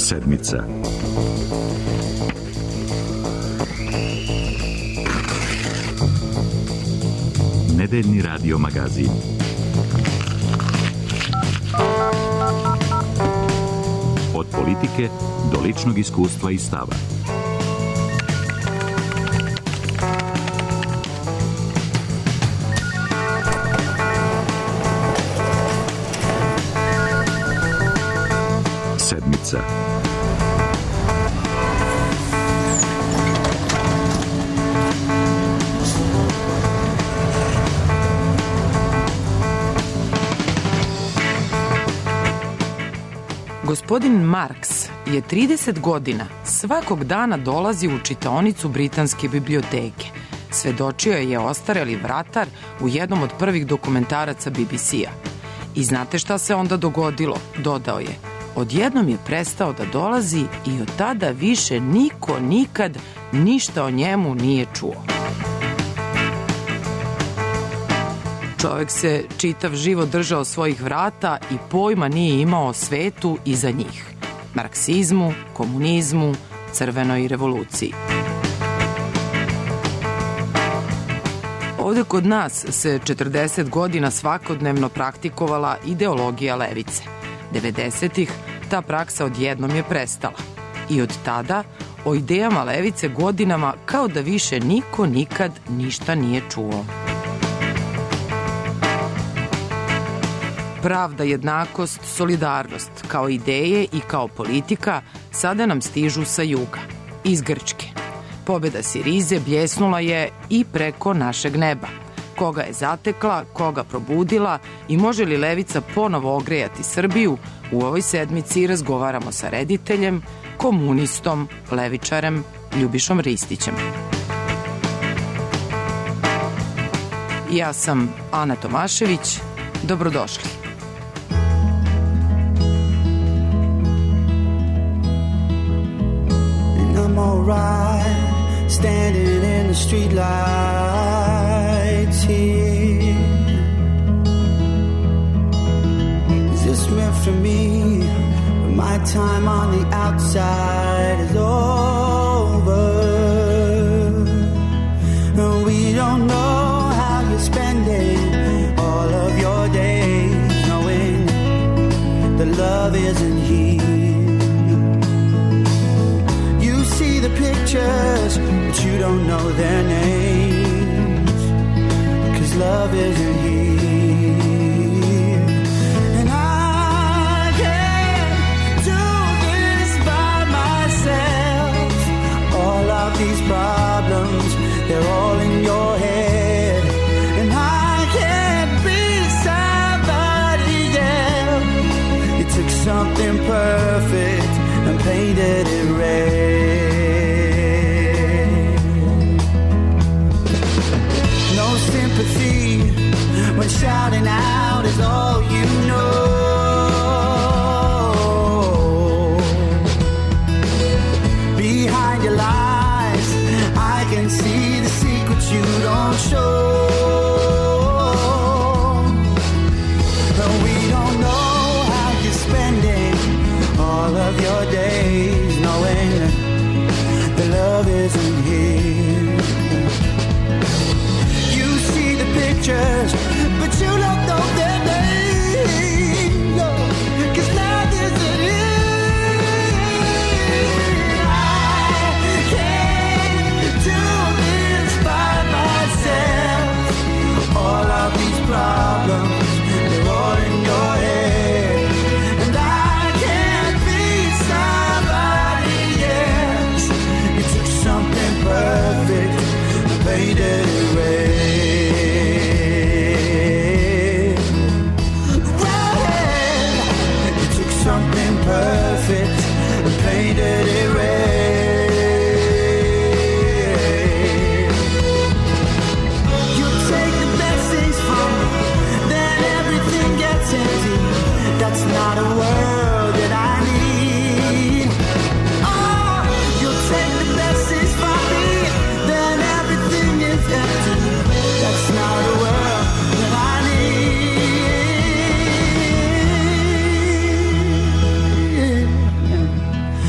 Sedmica. Nedeljni radio magazin. Od politike do ličnog iskustva i stava. Sedmica. Gospodin Marks je 30 godina svakog dana dolazi u čitaonicu Britanske biblioteke. Svedočio je ostareli vratar u jednom od prvih dokumentaraca BBC-a. I znate šta se onda dogodilo? Dodao je. Odjednom je prestao da dolazi i od tada više niko nikad ništa o njemu nije čuo. Čovjek se čitav život držao svojih vrata i pojma nije imao o svetu iza njih. Marksizmu, komunizmu, crvenoj revoluciji. Ovdje kod nas se 40 godina svakodnevno praktikovala ideologija levice. 90-ih ta praksa odjednom je prestala. I od tada o idejama levice godinama kao da više niko nikad ništa nije čuo. Pravda, jednakost, solidarnost, kao ideje i kao politika, sada nam stižu sa juga, iz Grčke. Pobjeda Sirize bljesnula je i preko našeg neba. Koga je zatekla, koga probudila i može li levica ponovo ogrejati Srbiju, u ovoj sedmici razgovaramo sa rediteljem, komunistom, levičarem Ljubišom Ristićem. Ja sam Ana Tomašević, dobrodošli. Alright, standing in the street lights here. Is this meant for me? My time on the outside is over. And we don't know how you're spending all of your days, knowing the love isn't here. The pictures, but you don't know their names, 'cause love isn't here. And I can't do this by myself. All of these problems, they're all in your head. And I can't be somebody else. You took something perfect and painted it red. Sympathy when shouting out is all you know. Behind your lies, I can see the secrets you don't show. But we don't know how you're spending all of your days, knowing the love isn't here. But you don't know their name, no, 'cause love isn't here. I can't do this by myself. All of these problems, they're all in your head. And I can't be somebody else. You took something perfect and painted it red. Perfect, painted it red. You take the best things from me, then everything gets empty. That's not a world that I need. Oh, you take the best things from me, then everything is empty. That's not a world that I need.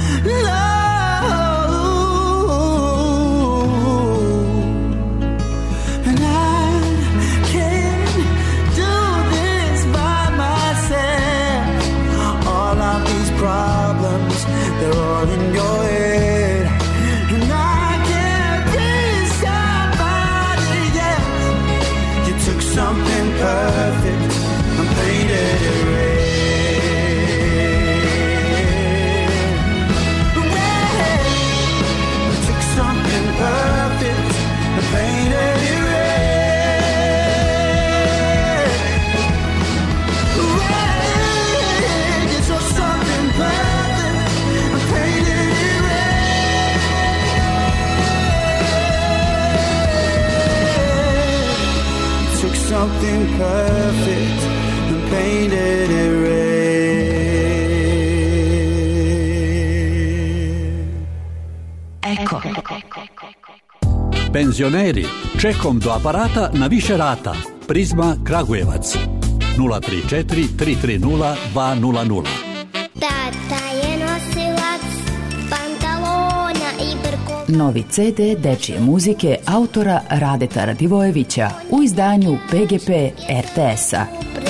Penzioneri, čekom do aparata na više rata. Prizma Kragujevac 034 330 200. Tata je nosilac pantalona i brkova. Novi CD dečije muzike autora Radeta Radivojevića u izdanju PGP RTS-a.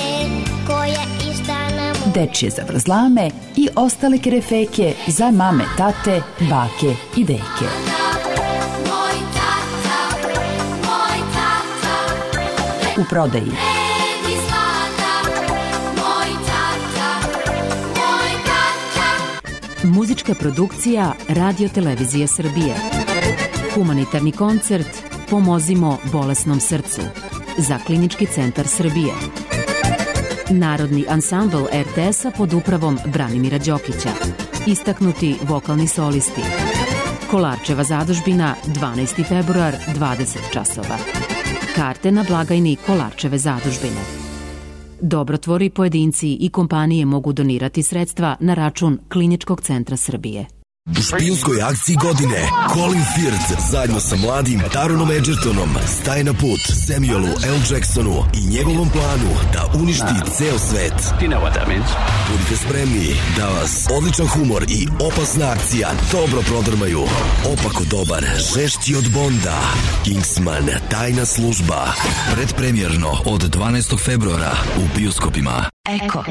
Dečije zavrzlame i ostale kerefeke za mame, tate, bake i deke. U prodaji. Muzička produkcija Radio Televizije Srbije. Humanitarni koncert Pomozimo bolesnom srcu za Klinički centar Srbije. Narodni ansambl RTS-a pod upravom Branimira Đokića. Istaknuti vokalni solisti. Kolarčeva zadužbina, 12. februar, 20 časova. Karte na blagajni Kolarčeve zadužbine. Dobrotvori, pojedinci i kompanije mogu donirati sredstva na račun Kliničkog centra Srbije. U špijunskoj akciji godine Colin Firth zajedno sa mladim Taronom Edgertonom staje na put Samuelu L. Jacksonu i njegovom planu da uništi ceo svet. Budite spremni da vas odličan humor i opasna akcija dobro prodrmaju. Opako dobar, žešći od Bonda. Kingsman, tajna služba. Predpremjerno od 12. februara u bioskopima. Eko.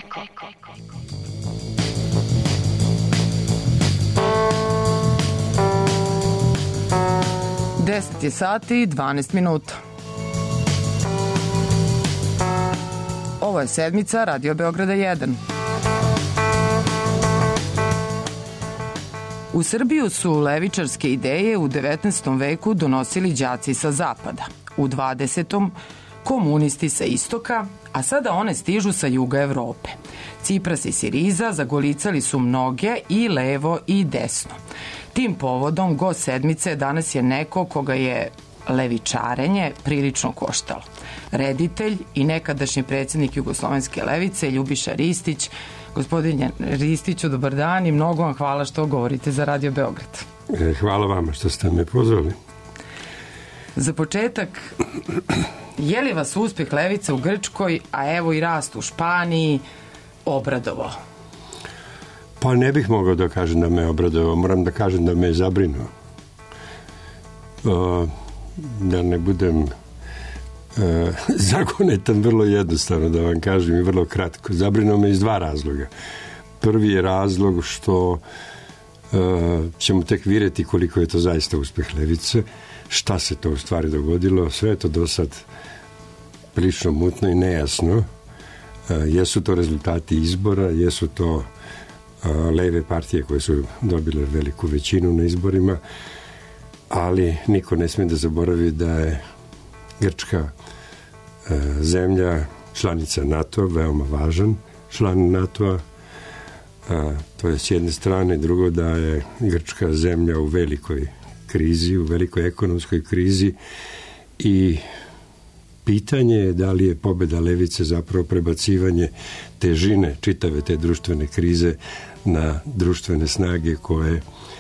10 sati i 12 minuta. Ovo je sedmica Radio Beograda 1. U Srbiju su levičarske ideje u 19. veku donosili đaci sa zapada, u 20. komunisti sa istoka, a sada one stižu sa juga Evrope. Cipras i Siriza zagolicali su mnoge i levo i desno. Tim povodom gost sedmice danas je neko koga je levičarenje prilično koštalo. Reditelj i nekadašnji predsjednik Jugoslovenske levice Ljubiša Ristić. Gospodine Ristiću, dobar dan i mnogo vam hvala što govorite za Radio Beograd. Hvala vama što ste me pozvali. Za početak, je li vas uspjeh levice u Grčkoj, a evo i rast u Španiji, obradovao? Pa ne bih mogao da kažem da me obradovao, moram da kažem da me je zabrinuo. Da ne budem zagonetan, vrlo jednostavno da vam kažem i vrlo kratko. Zabrinuo me iz dva razloga. Prvi je razlog što ćemo tek vidjeti koliko je to zaista uspjeh levice, šta se to u stvari dogodilo, sve je to do sad prilično mutno i nejasno. Jesu to rezultati izbora, jesu to leve partije koje su dobile veliku većinu na izborima, ali niko ne smije da zaboravi da je Grčka zemlja članica NATO, veoma važan član NATO-a. To je s jedne strane, drugo da je Grčka zemlja u velikoj krizi, u velikoj ekonomskoj krizi i pitanje je da li je pobjeda levice zapravo prebacivanje težine čitave te društvene krize na društvene snage koje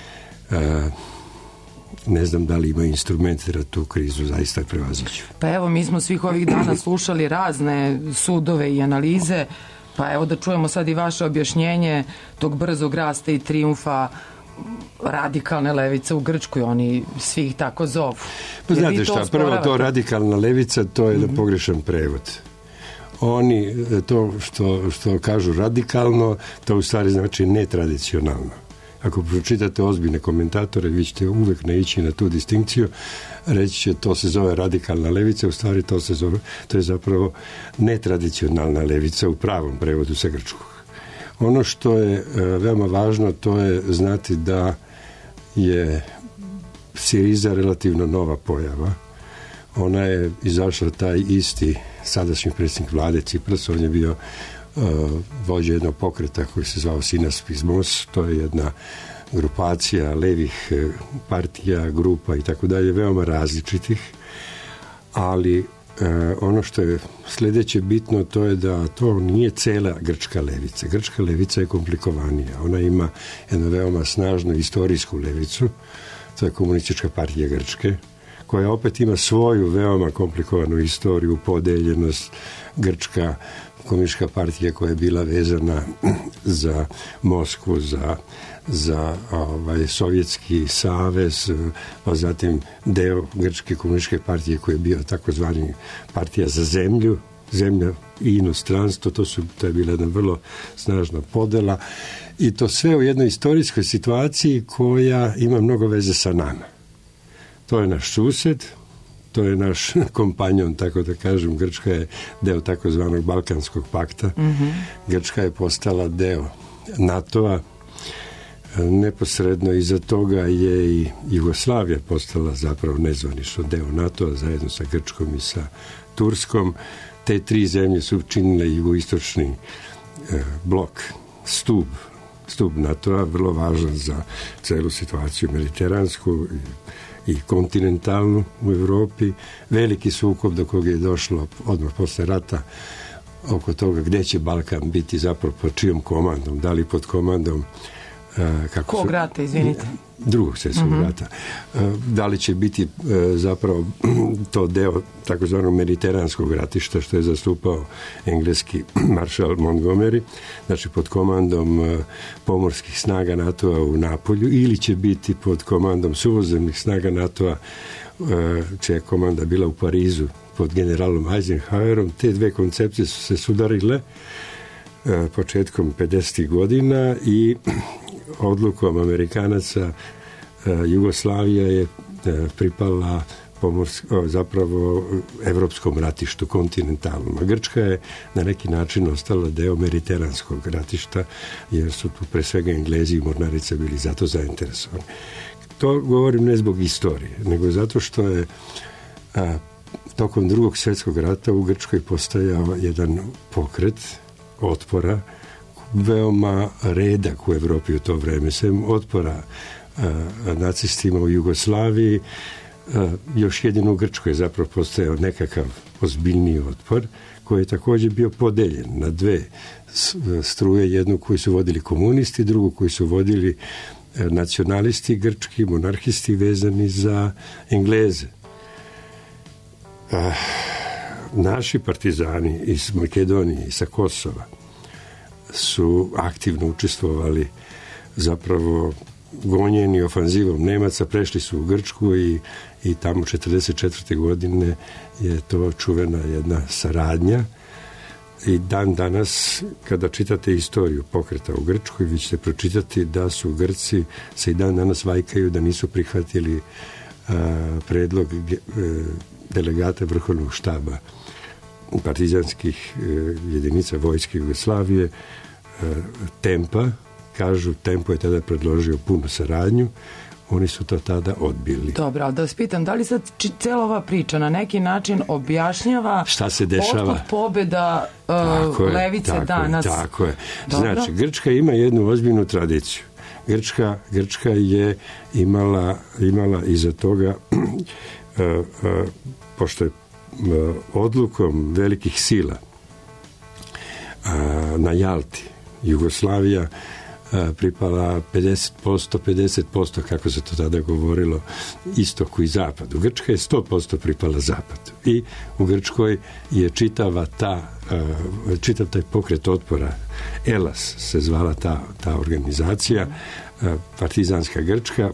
ne znam da li ima instrumente da tu krizu zaista prevaziđu. Pa evo, mi smo svih ovih dana slušali razne sudove i analize, pa evo da čujemo sad i vaše objašnjenje tog brzog rasta i trijumfa radikalne levice u Grčkoj, oni svi ih tako zovu. Pa znate šta, prvo to radikalna levica, to je pogrešan prevod. Oni to što kažu radikalno, to u stvari znači netradicionalno. Ako pročitate ozbiljne komentatore, vi ćete uvek naići na tu distinkciju, reći će to se zove radikalna levica, u stvari to je zapravo netradicionalna levica u pravom prevodu sa grčkog. Ono što je veoma važno, to je znati da je Siriza relativno nova pojava. Ona je izašla taj isti sadašnji predsjednik vlade Cipras, on je bio vođa jednog pokreta koji se zvao Sinaspizmos, to je jedna grupacija levih partija, grupa i tako dalje, veoma različitih, ali ono što je sljedeće bitno, to je da to nije cela grčka levica. Grčka levica je komplikovanija. Ona ima jednu veoma snažnu istorijsku levicu, to je Komunistička partija Grčke, koja opet ima svoju veoma komplikovanu istoriju, podeljenost. Grčka komunistička partija koja je bila vezana za Moskvu, za Sovjetski savez, pa zatim deo Grčke komunističke partije koji je bio takozvani partija za zemlju, zemlja i inostranstvo, to je bila jedna vrlo snažna podela i to sve u jednoj istorijskoj situaciji koja ima mnogo veze sa nama. To je naš susjed, to je naš kompanjon, tako da kažem. Grčka je deo takozvanog Balkanskog pakta. Grčka je postala deo NATO-a. Neposredno iza toga je i Jugoslavija postala zapravo nezvanično deo NATO-a zajedno sa Grčkom i sa Turskom. Te tri zemlje su činile jugoistočni blok, stup NATO-a, vrlo važan za celu situaciju mediteransku i kontinentalnu u Europi. Veliki sukob do koga je došlo odmah posle rata oko toga gdje će Balkan biti zapravo pod čijom komandom, da li pod komandom Kog rata, izvinite? Drugog svjetskog rata. Da li će biti zapravo to deo takozvanog mediteranskog ratišta što je zastupao engleski maršal Montgomery, znači pod komandom pomorskih snaga NATO-a u Napolju, ili će biti pod komandom suvozemnih snaga NATO-a čija je komanda bila u Parizu pod generalom Eisenhowerom. Te dve koncepcije su se sudarile početkom 50. godina i odlukom Amerikanaca Jugoslavija je pripala zapravo evropskom ratištu, kontinentalnom. A Grčka je na neki način ostala deo mediteranskog ratišta, jer su tu pre svega Englezi i mornarice bili zato zainteresovani. To govorim ne zbog istorije, nego zato što je tokom Drugog svjetskog rata u Grčkoj postojao jedan pokret otpora, veoma redak u Evropi u to vreme, sem otpora nacistima u Jugoslaviji, još jedino u Grčkoj je zapravo postojao nekakav ozbiljniji otpor koji je također bio podeljen na dve struje, jednu koju su vodili komunisti, drugu koju su vodili nacionalisti grčki, monarhisti vezani za Engleze. Naši partizani iz Makedonije i sa Kosova su aktivno učestvovali, zapravo gonjeni ofanzivom Nemaca, prešli su u Grčku i tamo 1944. godine je to čuvena jedna saradnja. I dan danas, kada čitate istoriju pokreta u Grčkoj, vi ćete pročitati da su Grci se i dan danas vajkaju da nisu prihvatili predlog delegata vrhovnog štaba partizanskih jedinica vojske Jugoslavije, Tempa. Kažu, Tempo je tada predložio punu saradnju, oni su to tada odbili. Dobro, ali da vas pitam, da li sad cijela ova priča na neki način objašnjava šta se dešava? Otkud pobjeda levice danas? Tako je. Znači, Grčka ima jednu ozbiljnu tradiciju. Grčka je imala iza toga pošto je odlukom velikih sila na Jalti Jugoslavija pripala 50%, kako se to tada govorilo, istoku i zapadu. Grčka je 100% pripala zapadu. I u Grčkoj je čitav taj pokret otpora, ELAS se zvala ta organizacija, partizanska Grčka,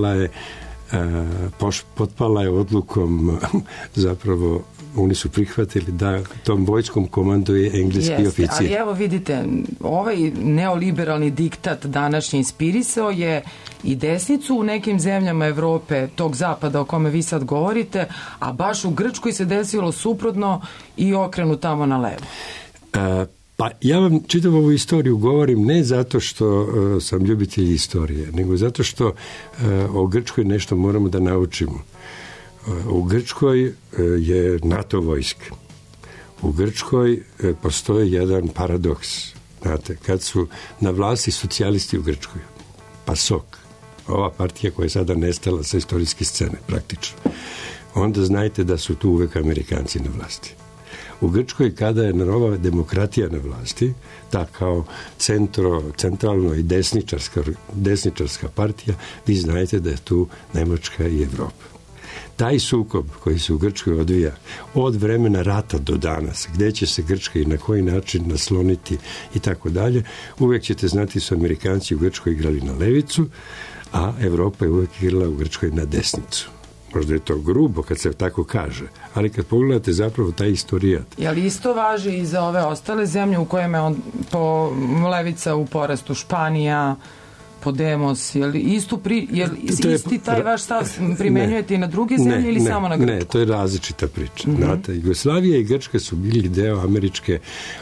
potpala je odlukom, zapravo oni su prihvatili da tom vojskom komanduje engleski oficir. Ali evo vidite, ovaj neoliberalni diktat današnji inspirisao je i desnicu u nekim zemljama Evrope, tog zapada o kome vi sad govorite, a baš u Grčkoj se desilo suprotno i okrenu tamo na levo. Pa ja vam čitavu ovu istoriju govorim ne zato što sam ljubitelj istorije, nego zato što o Grčkoj nešto moramo da naučimo. U Grčkoj je NATO vojska. U Grčkoj postoji jedan paradoks. Znate, kad su na vlasti socijalisti u Grčkoj, PASOK, ova partija koja je sada nestala sa istorijske scene praktično, onda znajte da su tu uvek Amerikanci na vlasti. U Grčkoj, kada je nova demokratija na vlasti, ta kao centralno i desničarska partija, vi znajte da je tu Nemačka i Evropa. taj sukob koji se u Grčkoj odvija od vremena rata do danas, gde će se Grčka i na koji način nasloniti i tako dalje, uvek ćete znati su Amerikanci u Grčkoj igrali na levicu, a Evropa je uvek igrala u Grčkoj na desnicu. Možda je to grubo kad se tako kaže, ali kad pogledate zapravo taj istorijat. Je li isto važi i za ove ostale zemlje u kojima je levica u porastu, Španija, Podemos, je li isti taj vaš stav primenjujete i na druge zemlje ili samo na Grčku? Ne, to je različita priča. Znate, Jugoslavija i Grčka su bili deo američke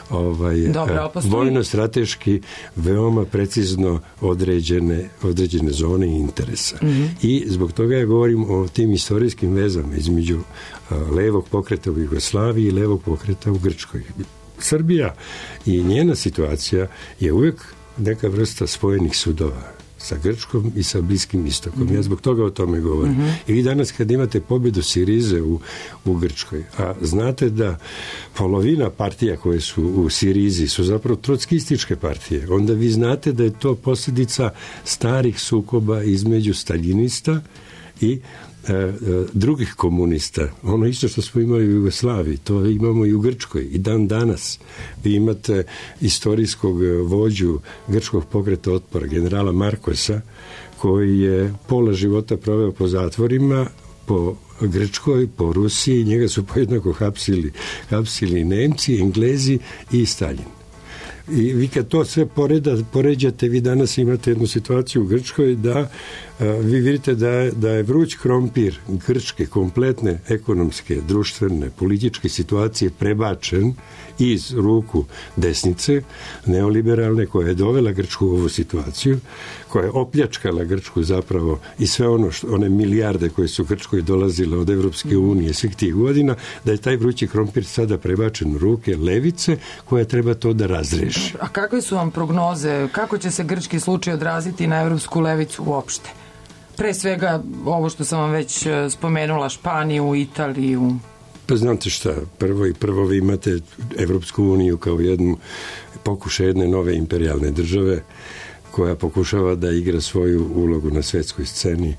vojno-strateški veoma precizno određene zone i interesa. I zbog toga ja govorim o tim istorijskim vezama između levog pokreta u Jugoslaviji i levog pokreta u Grčkoj. Srbija i njena situacija je uvek neka vrsta spojenih sudova sa Grčkom i sa Bliskim istokom. Ja zbog toga o tome govorim. I vi danas kad imate pobjedu Sirize u Grčkoj, a znate da polovina partija koje su u Sirizi su zapravo trotskističke partije, onda vi znate da je to posljedica starih sukoba između staljinista i drugih komunista. Ono isto što smo imali u Jugoslaviji, to imamo i u Grčkoj i dan danas. Vi imate istorijskog vođu grčkog pokreta otpora, generala Markosa, koji je pola života proveo po zatvorima, po Grčkoj, po Rusiji, njega su pojednako hapsili Nemci, Englezi i Stalin. I vi kad to sve poređate, vi danas imate jednu situaciju u Grčkoj da vi vidite da je vruć krompir grčke kompletne ekonomske, društvene, političke situacije prebačen iz ruku desnice, neoliberalne, koja je dovela Grčku u ovu situaciju, koja je opljačkala Grčku zapravo i sve one milijarde koje su Grčkoj dolazile od Evropske unije svih tih godina, da je taj vrući krompir sada prebačen u ruke levice koja treba to da razreši. A kakve su vam prognoze? Kako će se grčki slučaj odraziti na evropsku levicu uopšte? Pre svega ovo što sam vam već spomenula, Španiju, Italiju. Pa znate šta, prvo vi imate Evropsku uniju kao jednu pokušaj jedne nove imperijalne države koja pokušava da igra svoju ulogu na svetskoj sceni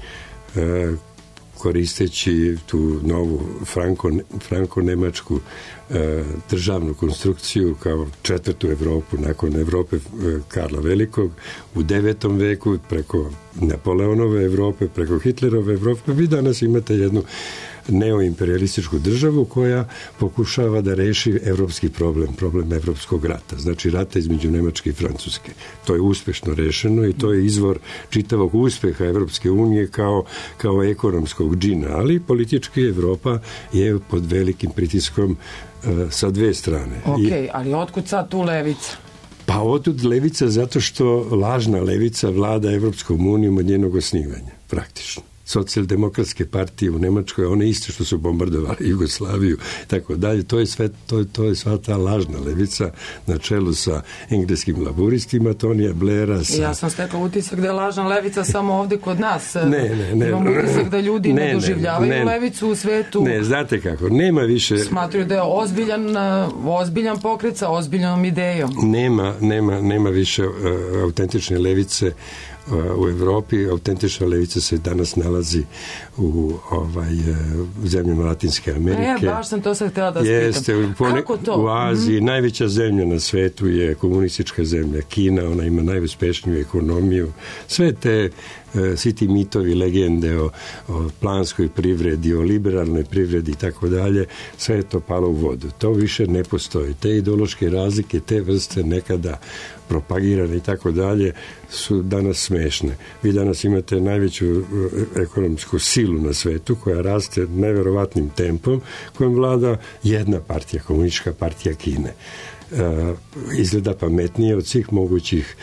koristeći tu novu franko-nemačku državnu konstrukciju kao četvrtu Evropu nakon Evrope Karla Velikog u 9. veku preko Napoleonove Evrope, preko Hitlerove Evrope. Vi danas imate jednu neoimperialističku državu koja pokušava da reši evropski problem evropskog rata. Znači rata između Nemačke i Francuske. To je uspešno rešeno i to je izvor čitavog uspeha Evropske unije kao ekonomskog džina, ali politički Evropa je pod velikim pritiskom sa dve strane. Ali otkud sad tu levica? Pa otud levica zato što lažna levica vlada Evropskom unijom od njenog osnivanja, praktično. Socijaldemokratske partije u Nemačkoj, one iste što su bombardovali Jugoslaviju i tako dalje. To je sva ta lažna levica na čelu sa engleskim laburistima, Tonija Blaira. Ja sam stekla utisak da je lažna levica samo ovde kod nas. Ne. Imam utisak da ljudi ne doživljavaju levicu u svetu. Ne, znate kako, nema više... Smatruju da je ozbiljan pokret sa ozbiljnom idejom. Nema više autentične levice u Evropi. Autentična levica se danas nalazi u zemljama Latinske Amerike. Baš sam to sad htjela da spitam. Kako to? U Aziji najveća zemlja na svetu je komunistička zemlja Kina, ona ima najuspešniju ekonomiju. Sve svi ti mitovi, legende o planskoj privredi, o liberalnoj privredi i tako dalje, sve je to palo u vodu. To više ne postoji. Te ideološke razlike, te vrste nekada propagirane i tako dalje su danas smešne. Vi danas imate najveću ekonomsku silu na svetu koja raste neverovatnim tempom, kojom vlada jedna partija, komunistička partija Kine. Izgleda pametnije od svih mogućih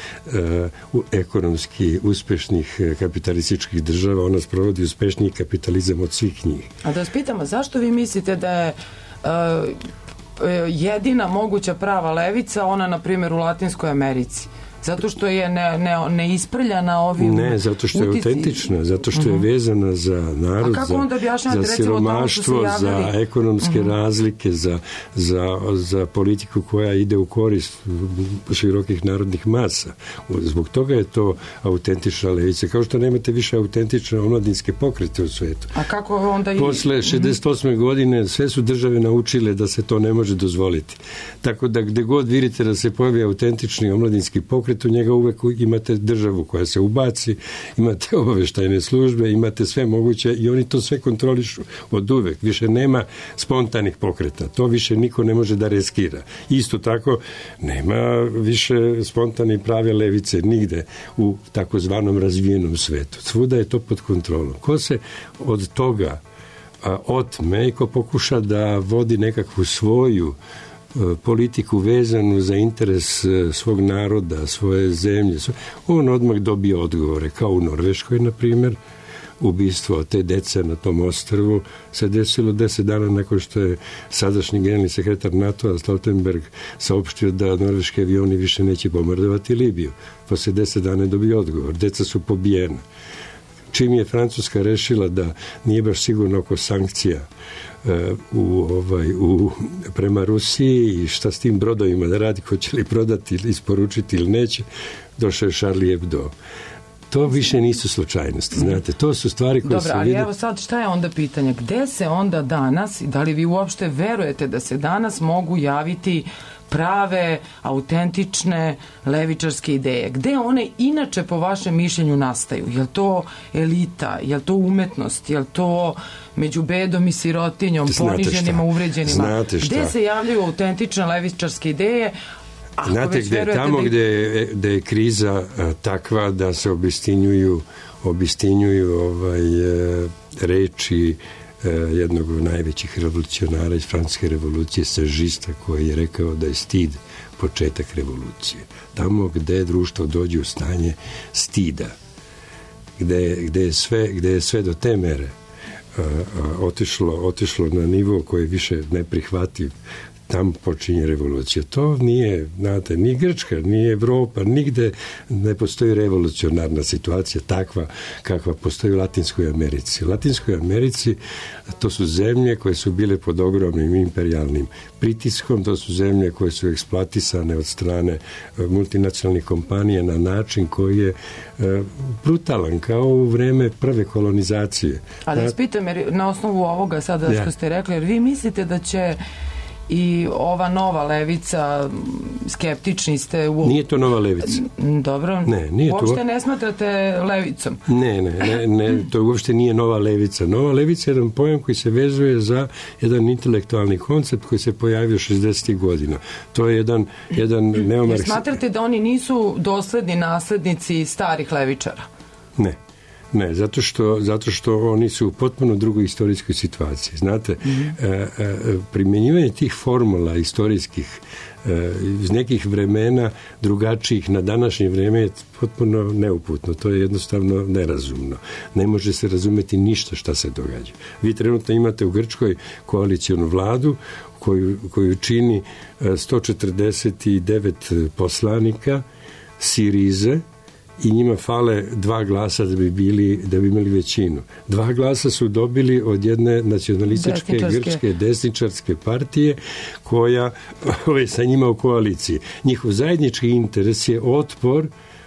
ekonomski uspešnih kapitalističkih država. Ona sprovodi uspešniji kapitalizam od svih njih. A da vas pitamo, zašto vi mislite da je jedina moguća prava levica ona, na primjer, u Latinskoj Americi? Zato što je neisprljana ovim... Ne, zato što je autentična, zato što je vezana za narod, za siromaštvo, za ekonomske razlike, za politiku koja ide u korist širokih narodnih masa. Zbog toga je to autentična levica. Kao što nemate više autentične omladinske pokrete u svetu. A kako onda i... Posle 68. godine sve su države naučile da se to ne može dozvoliti. Tako da gde god vidite da se pojavi autentični omladinski pokret, u njega uvek imate državu koja se ubaci, imate obaveštajne službe, imate sve moguće i oni to sve kontrolišu od uvek. Više nema spontanih pokreta. To više niko ne može da riskira. Isto tako nema više spontane prave levice nigde u takozvanom razvijenom svetu. Svuda je to pod kontrolom. Ko se od toga otme i ko pokuša da vodi nekakvu svoju politiku vezanu za interes svog naroda, svoje zemlje, on odmah dobije odgovore, kao u Norveškoj, na primjer. Ubistvo te dece na tom ostrvu se desilo 10 dana nakon što je sadašnji generalni sekretar NATO-a Stoltenberg saopštio da norveški avioni više neće bombardovati Libiju. Posle 10 dana je dobio odgovor. Deca su pobijena. Čim je Francuska rešila da nije baš sigurno oko sankcija prema Rusiji i šta s tim brodovima da radi, hoće li prodati ili isporučiti ili neće, došao je Charlie Hebdo. To više nisu slučajnosti, znate, to su stvari koje se vide... Dobro, ali evo sad šta je onda pitanje, gde se onda danas, da li vi uopšte verujete da se danas mogu javiti prave, autentične levičarske ideje? Gde one inače po vašem mišljenju nastaju? Je li to elita? Je li to umetnost? Je li to među bedom i sirotinjom, poniženima, uvređenima? Gde se javljaju autentične levičarske ideje? Znate gde, tamo gde je kriza takva da se obistinjuju reči jednog od najvećih revolucionara iz Francuske revolucije, Sažista, koji je rekao da je stid početak revolucije. Tamo gde društvo dođe u stanje stida, gde je sve do te mere otišlo na nivo koji je više neprihvatljiv, tam počinje revolucija. To nije, znate, ni Grčka, ni Evropa, nigde ne postoji revolucionarna situacija takva kakva postoji u Latinskoj Americi. U Latinskoj Americi to su zemlje koje su bile pod ogromnim imperijalnim pritiskom, to su zemlje koje su eksploatisane od strane multinacionalnih kompanija na način koji je brutalan, kao u vreme prve kolonizacije. Ali vas pitam, jer na osnovu ovoga sada što ste rekli, jer vi mislite da će i ova nova levica, skeptični ste Nije to nova levica. Dobro. Ne, nije to. Uopšte ne smatrate levicom? Ne, to uopšte nije nova levica. Nova levica je jedan pojam koji se vezuje za jedan intelektualni koncept koji se pojavio 60. godina. To je jedan neomarks... Smatrate da oni nisu dosledni naslednici starih levičara? Ne, zato što oni su u potpuno drugoj istorijskoj situaciji. Znate, primjenjivanje tih formula istorijskih iz nekih vremena drugačijih na današnje vreme je potpuno neuputno. To je jednostavno nerazumno. Ne može se razumeti ništa šta se događa. Vi trenutno imate u Grčkoj koalicijonu vladu koju čini 149 poslanika Sirize, i njima fale 2 glasa da bi imali većinu. 2 glasa su dobili od jedne nacionalističke grčke desničarske partije koja je sa njima u koaliciji. Njihov zajednički interes je otpor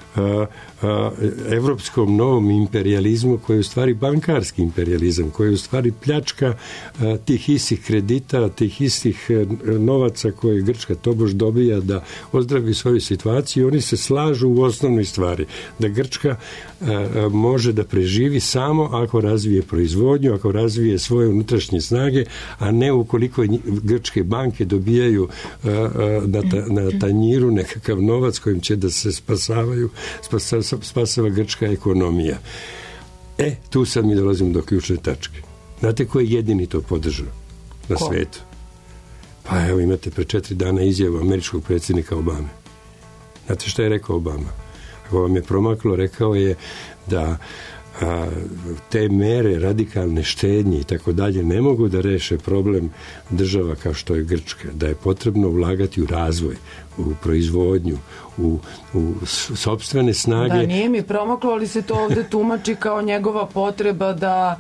evropskom novom imperijalizmu koji je u stvari bankarski imperijalizam, koji je u stvari pljačka tih istih kredita, tih istih novaca koje Grčka tobož dobija da ozdravi svoju situaciju. Oni se slažu u osnovnoj stvari, da Grčka može da preživi samo ako razvije proizvodnju, ako razvije svoje unutrašnje snage, a ne ukoliko grčke banke dobijaju na tanjiru nekakav novac kojim će da se spasava grčka ekonomija. Tu sad mi dolazimo do ključne tačke. Znate ko je jedini to podržao na svetu? Pa evo imate pre 4 dana izjavu američkog predsjednika Obame. Znate šta je rekao Obama? Ako vam je promaklo, rekao je da te mere radikalne štednje i tako dalje ne mogu da reše problem država kao što je Grčka, da je potrebno ulagati u razvoj, u proizvodnju, u sopstvene snage. Da, nije mi promaklo, ali se to ovde tumači kao njegova potreba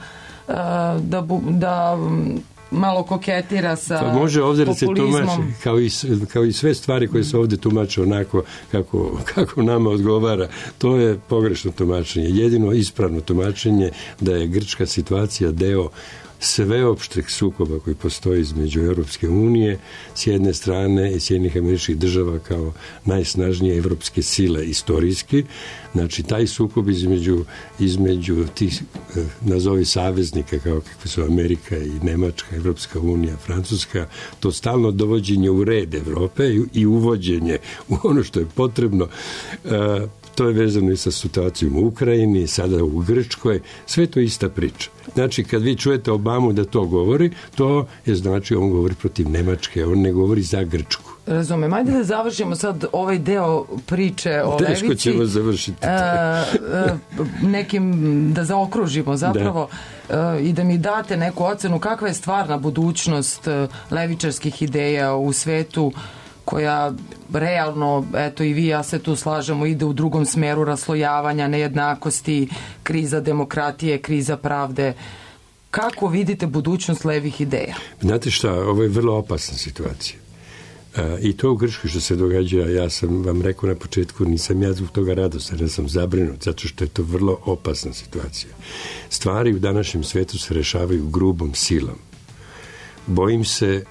da malo koketira sa populizmom. Može ovdje da se tumači, kao i sve stvari koje se ovdje tumače onako kako nama odgovara. To je pogrešno tumačenje. Jedino ispravno tumačenje da je grčka situacija deo sveopšteg sukoba koji postoji između Europske unije s jedne strane i Sjedinjenih Američkih Država kao najsnažnije evropske sile istorijski. Znači, taj sukob između tih, nazovi saveznika kao kakve su Amerika i Nemačka, Evropska unija, Francuska, to stalno dovođenje u red Evrope i uvođenje u ono što je potrebno. To je vezano i sa situacijom u Ukrajini, sada u Grčkoj, sve to ista priča. Znači, kad vi čujete Obamu da to govori, to je znači on govori protiv Nemačke, on ne govori za Grčku. Razumem, ajde da završimo sad ovaj deo priče o Levici. Teško ćemo završiti. Nekim, da zaokružimo zapravo i da mi date neku ocenu kakva je stvarna budućnost levičarskih ideja u svetu koja realno, eto i vi ja se tu slažemo, ide u drugom smeru raslojavanja, nejednakosti, kriza demokratije, kriza pravde. Kako vidite budućnost levih ideja? Znate šta, ovo je vrlo opasna situacija. I to u Grčkoj što se događa, ja sam vam rekao na početku, nisam ja zbog toga radostan, ja sam zabrinut, zato što je to vrlo opasna situacija. Stvari u današnjem svetu se rešavaju grubom silom. Bojim se,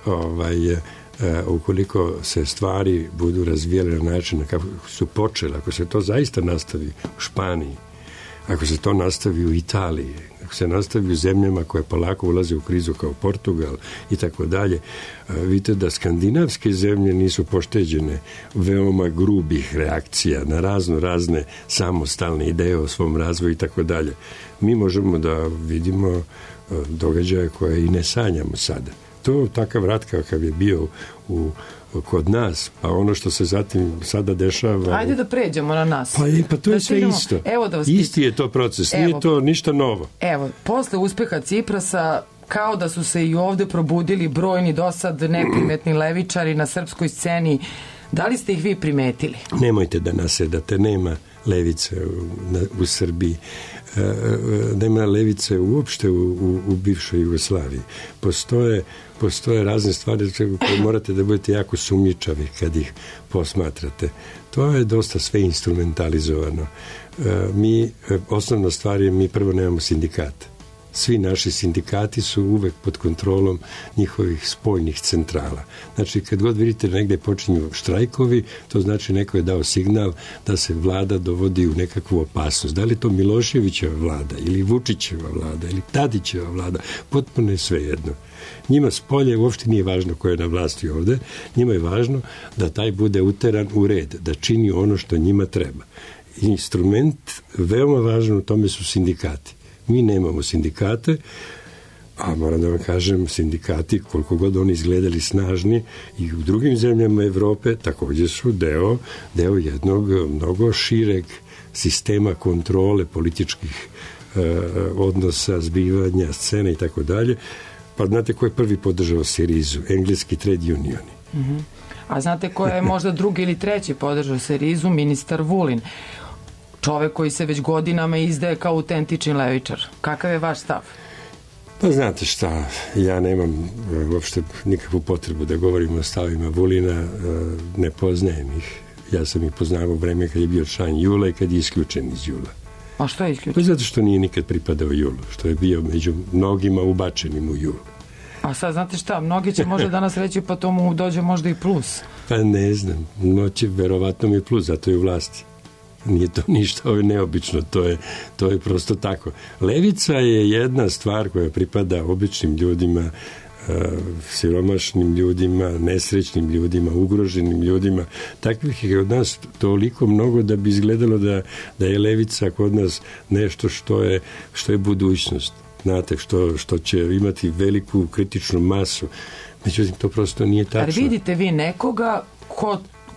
ukoliko se stvari budu razvijale na način kako su počele, ako se to zaista nastavi u Španiji, ako se to nastavi u Italiji, ako se nastavi u zemljama koje polako ulaze u krizu kao Portugal i tako dalje, vidite da skandinavske zemlje nisu pošteđene veoma grubih reakcija na razne samostalne ideje o svom razvoju i tako dalje. Mi možemo da vidimo događaje koje i ne sanjamo sada. To takav rat kakav je bio kod nas, pa ono što se zatim sada dešava... Ajde da pređemo na nas. Pa to je sve isto. Isti je to proces, nije to ništa novo. Evo, posle uspeha Ciprasa, kao da su se i ovde probudili brojni dosad neprimetni levičari na srpskoj sceni. Da li ste ih vi primetili? Nemojte da nasedate, nema levice u Srbiji. Nema levice uopšte u bivšoj Jugoslaviji. Postoje razne stvari koje morate da budete jako sumnjičavi kad ih posmatrate. To je dosta sve instrumentalizovano. Osnovna stvar je, mi prvo nemamo sindikata. Svi naši sindikati su uvek pod kontrolom njihovih spoljnih centrala. Znači, kad god vidite negde počinju štrajkovi, to znači neko je dao signal da se vlada dovodi u nekakvu opasnost. Da li je to Miloševićeva vlada, ili Vučićeva vlada, ili Tadićeva vlada, potpuno je sve jedno. Njima spolje uopšte nije važno ko je na vlasti ovde, njima je važno da taj bude uteran u red, da čini ono što njima treba. Instrument veoma važan u tome su sindikati. Mi nemamo sindikate, a moram da vam kažem, sindikati, koliko god oni izgledali snažni, i u drugim zemljama Evrope također su deo jednog mnogo šireg sistema kontrole političkih odnosa, zbivanja, scene i tako dalje. Pa znate ko je prvi podržao Sirizu? Engleski trade unioni. Mm-hmm. A znate ko je možda drugi ili treći podržao Sirizu? Ministar Vulin. Čovek koji se već godinama izdaje kao autentični levičar. Kakav je vaš stav? Pa znate šta, ja nemam uopšte nikakvu potrebu da govorim o stavima Vulina, ne poznajem ih. Ja sam ih poznao u vreme kad je bio član Jula i kad je isključen iz Jula. A što je isključen? Pa zato što nije nikad pripadao Julu, što je bio među mnogima ubačenim u Julu. A sad znate šta, mnogi će možda danas reći pa to mu dođe možda i plus. Pa ne znam, moći verovatno mi je plus, zato je u vlasti. Nije to ništa neobično, to je prosto tako. Levica je jedna stvar koja pripada običnim ljudima, siromašnim ljudima, nesrećnim ljudima, ugroženim ljudima. Takvih je od nas toliko mnogo da bi izgledalo da je levica kod nas nešto što je budućnost. Znate, što će imati veliku kritičnu masu. Međutim, to prosto nije tačno. Ali vidite vi nekoga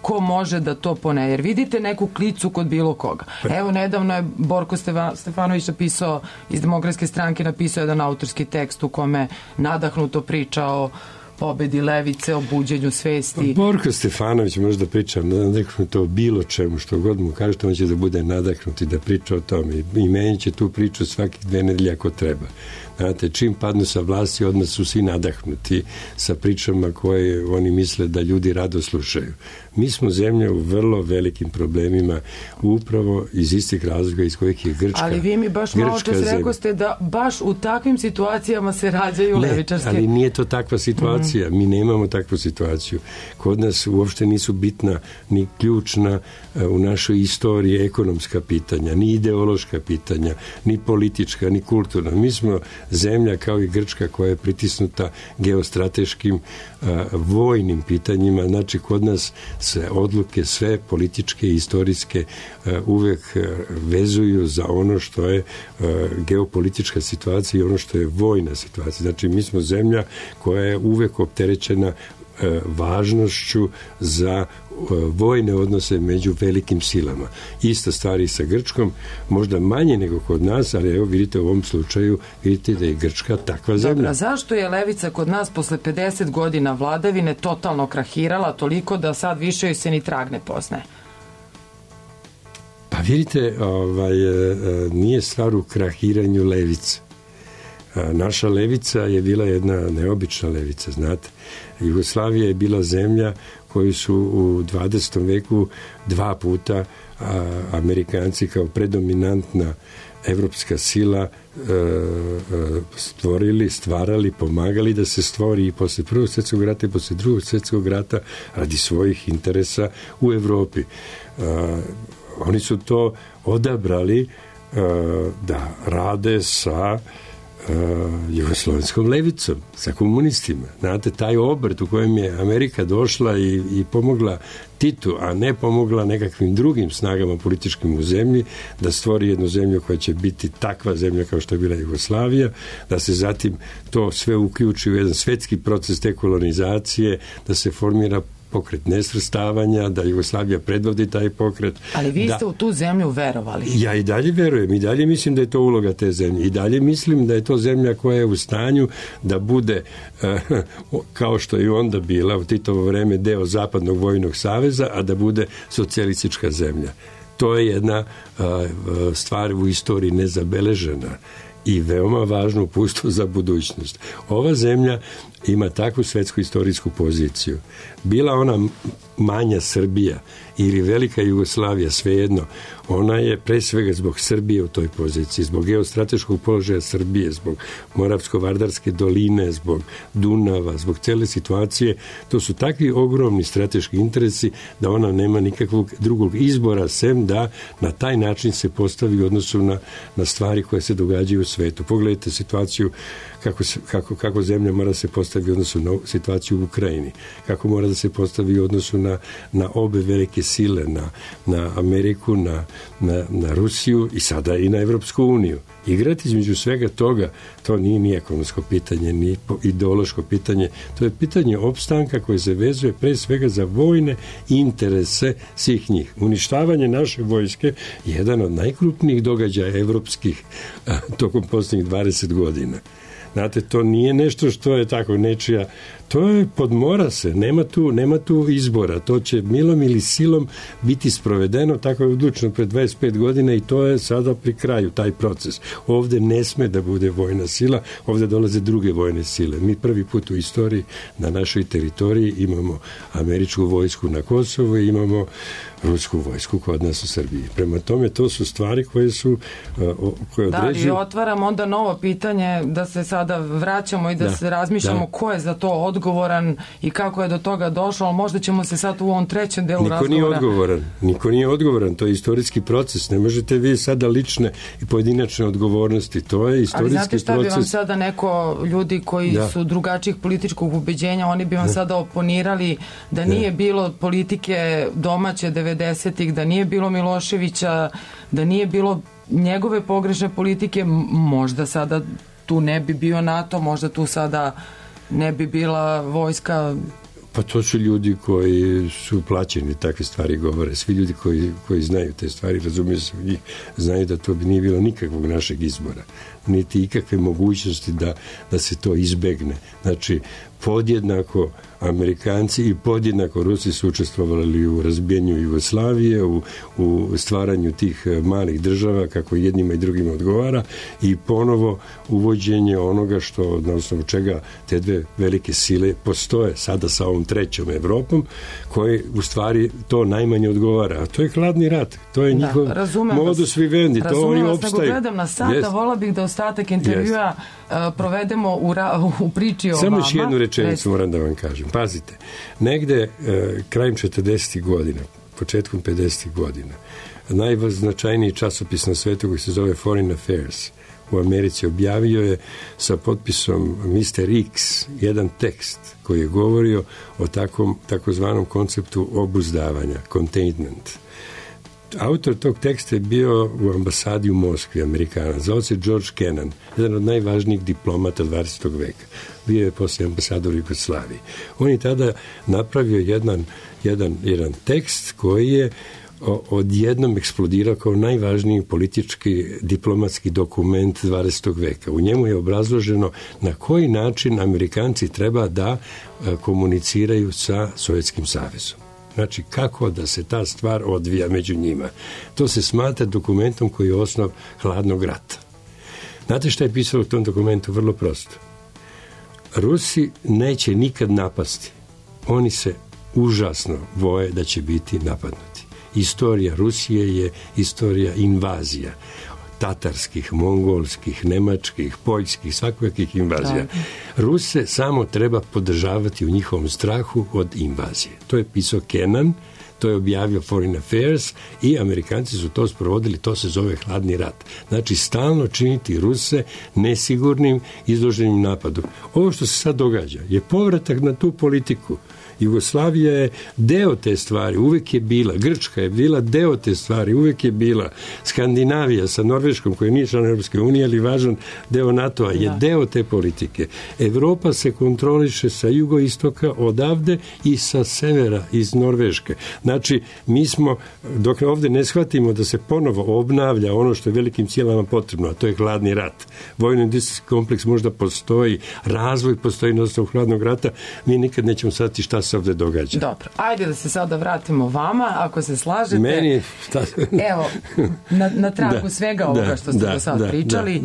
ko može da to pone. Jer vidite neku klicu kod bilo koga. Evo, nedavno je Borko Stefanović napisao, iz Demokratske stranke napisao jedan autorski tekst u kome nadahnuto priča o pobedi levice, o buđenju svesti. Borko Stefanović može da priča nadahnuto o bilo čemu, što god mu kažete, on će da bude nadahnut i da priča o tome. I meni će tu priču svakih 2 nedelje ako treba. Znate, čim padnu sa vlasti, odmah su svi nadahnuti sa pričama koje oni misle da ljudi rado slušaju. Mi smo zemlja u vrlo velikim problemima, upravo iz istih razloga iz kojih je Grčka. Ali vi mi baš malo čas rekoste da baš u takvim situacijama se rađaju levičarske. Ali nije to takva situacija. Mi nemamo takvu situaciju. Kod nas uopšte nisu bitna ni ključna u našoj istoriji ekonomska pitanja, ni ideološka pitanja, ni politička, ni kulturna. Mi smo zemlja kao i Grčka koja je pritisnuta geostrateškim vojnim pitanjima. Znači, kod nas se odluke sve političke i istorijske uvek vezuju za ono što je geopolitička situacija i ono što je vojna situacija. Znači, mi smo zemlja koja je uvek opterećena važnošću za vojne odnose među velikim silama. Ista stvar i sa Grčkom, možda manje nego kod nas, ali evo vidite u ovom slučaju, vidite da je Grčka takva zemlja. Dobro, zašto je levica kod nas posle 50 godina vladavine totalno krahirala toliko da sad više joj se ni trag ne poznaje? Pa vidite, nije stvar u krahiranju levice. Naša levica je bila jedna neobična levica, znate. Jugoslavija je bila zemlja koju su u 20. veku 2 puta Amerikanci kao evropska sila stvarali, pomagali da se stvori i posle Prvog svjetskog rata i posle Drugog svjetskog rata radi svojih interesa u Evropi. Oni su to odabrali da rade sa jugoslovenskom levicom, sa komunistima. Znate, taj obrt u kojem je Amerika došla i pomogla Titu, a ne pomogla nekakvim drugim snagama političkim u zemlji, da stvori jednu zemlju koja će biti takva zemlja kao što je bila Jugoslavija, da se zatim to sve uključi u jedan svetski proces dekolonizacije, da se formira pokret nesvrstavanja, da Jugoslavija predvodi taj pokret. Ali vi ste u tu zemlju verovali. Ja i dalje verujem, i dalje mislim da je to uloga te zemlje. I dalje mislim da je to zemlja koja je u stanju da bude, kao što je onda bila u Titovo vreme, deo Zapadnog vojnog saveza, a da bude socijalistička zemlja. To je jedna stvar u istoriji nezabeležena i veoma važno uputstvo za budućnost. Ova zemlja ima takvu svetsku istorijsku poziciju. Bila ona manja Srbija ili velika Jugoslavija, svejedno, ona je pre svega zbog Srbije u toj poziciji, zbog geostrateškog položaja Srbije, zbog Moravsko-Vardarske doline, zbog Dunava, zbog cele situacije. To su takvi ogromni strateški interesi da ona nema nikakvog drugog izbora sem da na taj način se postavi u odnosu na stvari koje se događaju u svetu. Pogledajte situaciju kako zemlja mora da se postavi u odnosu na situaciju u Ukrajini, kako mora da se postavi u odnosu na obe velike sile, na Ameriku, na Rusiju i sada i na Evropsku uniju. Igrati između svega toga, to nije ni ekonomsko pitanje, ni ideološko pitanje, to je pitanje opstanka koje se vezuje pre svega za vojne interese svih njih. Uništavanje naše vojske je jedan od najkrupnijih događaja evropskih tokom posljednjih 20 godina. Znate, to nije nešto što je tako nečija, to je podmora se, nema tu izbora, to će milom ili silom biti sprovedeno, tako je odlučeno pred 25 godina i to je sada pri kraju, taj proces. Ovde ne sme da bude vojna sila, ovde dolaze druge vojne sile. Mi prvi put u istoriji na našoj teritoriji imamo američku vojsku na Kosovu i imamo rusku vojsku kod nas u Srbiji. Prema tome, to su stvari koje određuju... Da, ali otvaram onda novo pitanje, da se sada vraćamo i da se razmišljamo ko je za to odgovoran i kako je do toga došlo, ali možda ćemo se sad u ovom trećem delu razgovora... Niko nije odgovoran, to je istorijski proces. Ne možete vi sada lične i pojedinačne odgovornosti, to je istorijski proces. Ali znate šta bi vam sada ljudi koji su drugačijih političkog ubeđenja, oni bi vam sada oponirali da nije bilo politike domaće 90-ih, da nije bilo Miloševića, da nije bilo njegove pogrešne politike, možda sada tu ne bi bio NATO, možda tu sada ne bi bila vojska Pa to su ljudi koji su plaćeni, takve stvari govore. Svi ljudi koji znaju te stvari, razumiju se u njih, znaju da to bi nije bilo nikakvog našeg izbora, niti ikakve mogućnosti da se to izbegne. Znači, podjednako Amerikanci i podjednako Rusi su učestvovali u razbijanju Jugoslavije, u stvaranju tih malih država kako jednima i drugima odgovara i ponovo uvođenje onoga što, na osnovu čega te dve velike sile postoje sada sa ovom trećom Evropom, koji u stvari to najmanje odgovara. A to je hladni rat. To je njihov modus vivendi. To oni opstaju. Nego gledam na sata, vola bih da ostatak intervjua provedemo u priči o Samo vama. još jednu rečenicu moram da vam kažem. Pazite, negde krajem 40. godina, početkom 50. godina, najznačajniji časopis na svetu koji se zove Foreign Affairs u Americi objavio je sa potpisom Mr. X jedan tekst koji je govorio o takozvanom konceptu obuzdavanja, containment. Autor tog teksta je bio u ambasadi u Moskvi, Amerikanac. Zvao se George Kennan, jedan od najvažnijih diplomata 20. veka. Bio je poslije ambasador Jugoslavije. On je tada napravio jedan tekst koji je odjednom eksplodirao kao najvažniji politički diplomatski dokument 20. veka. U njemu je obrazloženo na koji način Amerikanci treba da komuniciraju sa Sovjetskim savezom. Znači, kako da se ta stvar odvija među njima. To se smatra dokumentom koji je osnov hladnog rata. Znate šta je pisalo u tom dokumentu? Vrlo prosto. Rusi neće nikad napasti. Oni se užasno boje da će biti napadnuti. Istorija Rusije je istorija invazija. Tatarskih, mongolskih, nemačkih, poljskih, svakakvih invazija. Ruse samo treba podržavati u njihovom strahu od invazije. To je pisao Kennan, to je objavio Foreign Affairs i Amerikanci su to sprovodili, to se zove hladni rat. Znači, stalno činiti Ruse nesigurnim, izloženim napadu. Ovo što se sad događa je povratak na tu politiku. Jugoslavija je deo te stvari, uvek je bila. Grčka je bila deo te stvari, uvek je bila. Skandinavija sa Norveškom, koja nije član Europske unije, ali važan deo NATO-a, je deo te politike. Evropa se kontroliše sa jugoistoka odavde i sa severa iz Norveške. Znači, mi smo, dok ovde ne shvatimo da se ponovo obnavlja ono što je velikim cijelama potrebno, a to je hladni rat. Vojno-industrijski kompleks možda postoji, razvoj postoji na osnovu hladnog rata, mi nikad nećemo shvatiti šta se ovde događa. Dobro, ajde da se sada vratimo vama, ako se slažete. Meni, evo, na tragu svega ovoga što ste do sada pričali,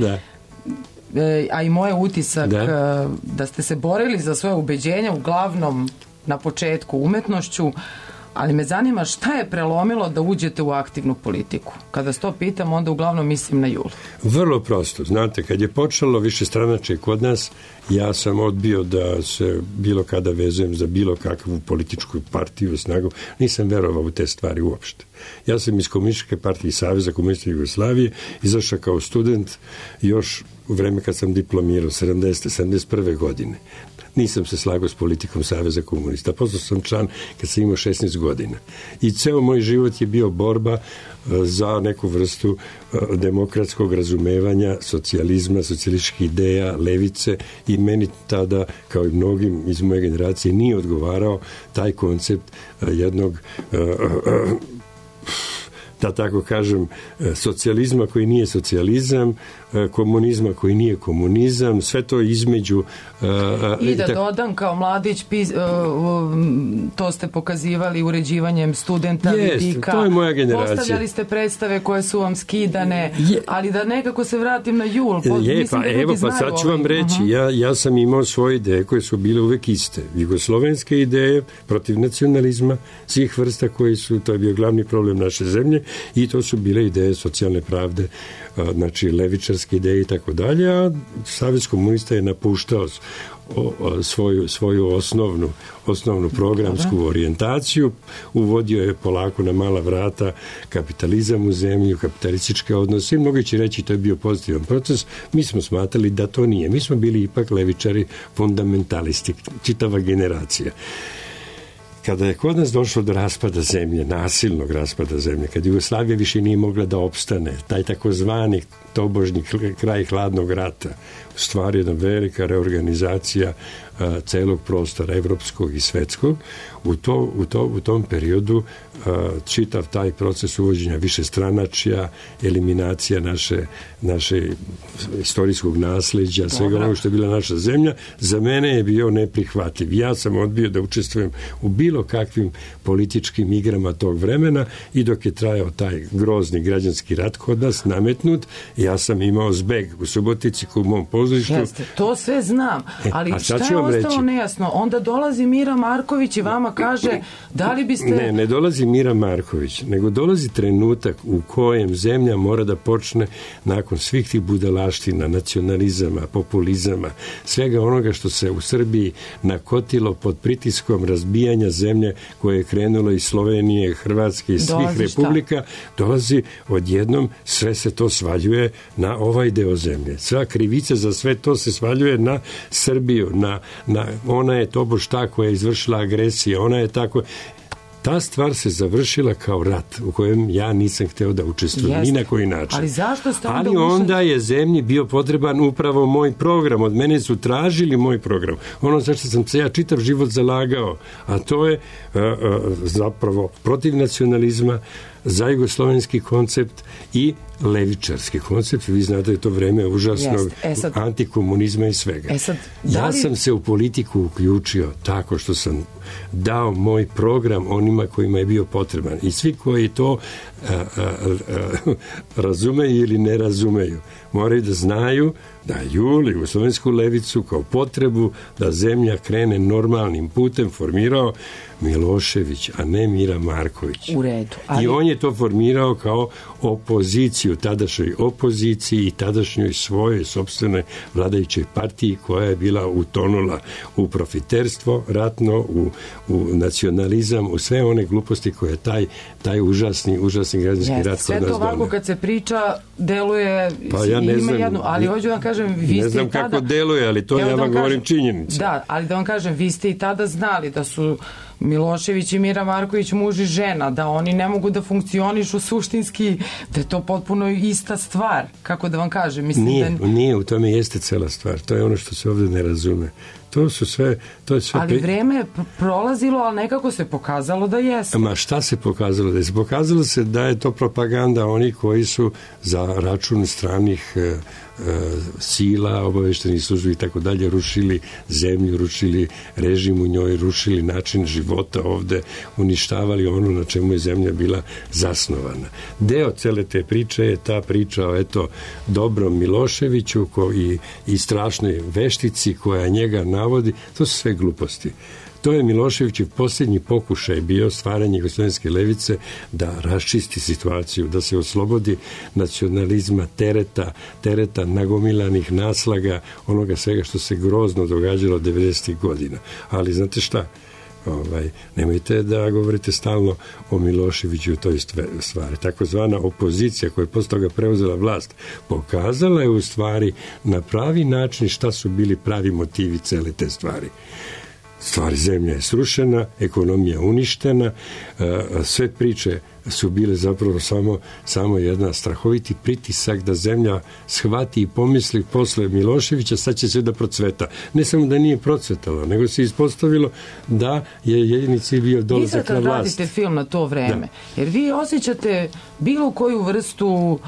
a i moj utisak da ste se borili za svoje ubeđenja, uglavnom na početku umetnošću, ali me zanima šta je prelomilo da uđete u aktivnu politiku. Kada se to pitam, onda uglavnom mislim na jul. Vrlo prosto. Znate, kad je počelo višestranačje kod nas, ja sam odbio da se bilo kada vezujem za bilo kakvu političku partiju, snagu. Nisam verovao u te stvari uopšte. Ja sam iz Komunističke partije Saveza komunista Jugoslavije izašao kao student još u vreme kad sam diplomirao, 71. godine. Nisam se slagao s politikom Saveza komunista. Postao sam član kad sam imao 16 godina. I ceo moj život je bio borba za neku vrstu demokratskog razumevanja socijalizma, socijalističkih ideja, levice i meni tada, kao i mnogim iz moje generacije, nije odgovarao taj koncept jednog da tako kažem, socijalizma koji nije socijalizam, komunizma koji nije komunizam, sve to između... I da dodam, kao mladić, to ste pokazivali uređivanjem studenta, vidika. To je moja generacija. Postavljali ste predstave koje su vam skidane, ali da nekako se vratim na jul. Sad ću vam reći, ja sam imao svoje ideje koje su bile uvek iste. Jugoslovenske ideje protiv nacionalizma, svih vrsta koji su, to je bio glavni problem naše zemlje, i to su bile ideje socijalne pravde, znači levičarske ideje i tako dalje, a Savez komunista je napuštao svoju osnovnu programsku orijentaciju, uvodio je polako na mala vrata kapitalizam u zemlju, kapitalističke odnose i mnogi će reći to je bio pozitivan proces. Mi smo smatrali da to nije. Mi smo bili ipak levičari, fundamentalisti, čitava generacija. Kada je kod nas došlo do raspada zemlje, nasilnog raspada zemlje, kad Jugoslavija više nije mogla da opstane, taj takozvani tobožni kraj hladnog rata, stvari jedna velika reorganizacija celog prostora evropskog i svetskog. U tom periodu čitav taj proces uvođenja višestranačja, eliminacija naše istorijskog nasleđa, svega onoga što je bila naša zemlja, za mene je bio neprihvatljiv. Ja sam odbio da učestvujem u bilo kakvim političkim igrama tog vremena i dok je trajao taj grozni građanski rat kod nas nametnut, ja sam imao zbeg u Subotici u mom pozorištu. Jeste, to sve znam, ali šta je ostalo nejasno? Onda dolazi Mira Marković i vama kaže da li biste... Ne dolazi Mira Marković, nego dolazi trenutak u kojem zemlja mora da počne nakon svih tih budalaština, nacionalizama, populizama, svega onoga što se u Srbiji nakotilo pod pritiskom razbijanja zemlje koje je krenulo iz Slovenije, Hrvatske i svih republika, dolazi odjednom, sve se to svaljuje na ovaj deo zemlje. Sva krivica za sve to se svaljuje na Srbiju, ona je tobož ta koja je izvršila agresiju, ona je tako... Ta stvar se završila kao rat u kojem ja nisam hteo da učestvujem ni na koji način. Ali zašto ste onda onda je zemlji bio potreban upravo moj program. Od mene su tražili moj program. Ono za što sam se ja čitav život zalagao, a to je zapravo protiv nacionalizma, za jugoslovenski koncept i levičarski koncept. Vi znate da je to vreme užasnog antikomunizma i svega. Ja sam se u politiku uključio tako što sam dao moj program onima kojima je bio potreban. I svi koji to razumeju ili ne razumeju, moraju da znaju da jugoslovensku levicu kao potrebu da zemlja krene normalnim putem formirao Milošević, a ne Mira Marković. U redu. I on je to formirao kao opoziciju, tadašnjoj opoziciji i tadašnjoj svojoj sopstvenoj vladajućoj partiji koja je bila utonula u profiterstvo ratno, u nacionalizam, u sve one gluposti koje je taj užasni građanski rat kod nas donio. Sve to ovako kad se priča deluje ja ne znam, ali hoću da kažem, vi ste ne znam kako deluje, ali to ja vam govorim činjenice. Da, ali da vam kažem, vi ste i tada znali da su Milošević i Mira Marković muž i žena, da oni ne mogu da funkcionišu suštinski, da je to potpuno ista stvar, kako da vam kažem. Nije, u tome jeste cela stvar, to je ono što se ovdje ne razume. To je sve ali vreme je prolazilo, ali nekako se pokazalo da jeste. Ma šta se pokazalo da jeste? Pokazalo se da je to propaganda onih koji su za račun stranih sila, obaveštenih službi i tako dalje rušili zemlju, rušili režim u njoj, rušili način života ovde, uništavali ono na čemu je zemlja bila zasnovana. Deo cele te priče je ta priča o dobrom Miloševiću i strašnoj veštici koja njega navodi. To su sve gluposti. To je Miloševićev posljednji pokušaj bio stvaranje jugoslovenske levice da raščisti situaciju, da se oslobodi nacionalizma, tereta nagomilanih naslaga, onoga svega što se grozno događalo 90. godina. Ali znate šta? Nemojte da govorite stalno o Miloševiću u toj stvari. Takozvana opozicija koja je posle toga preuzela vlast pokazala je u stvari na pravi način šta su bili pravi motivi cele te stvari. Zemlja je srušena, ekonomija uništena, sve priče su bile zapravo samo jedna strahoviti pritisak da zemlja shvati i pomisli posle Miloševića sad će sve da procveta. Ne samo da nije procvetalo, nego se ispostavilo da je jedini cilj bio dolazak na vlast. Vi sad radite film na to vreme, jer vi osjećate bilo koju vrstu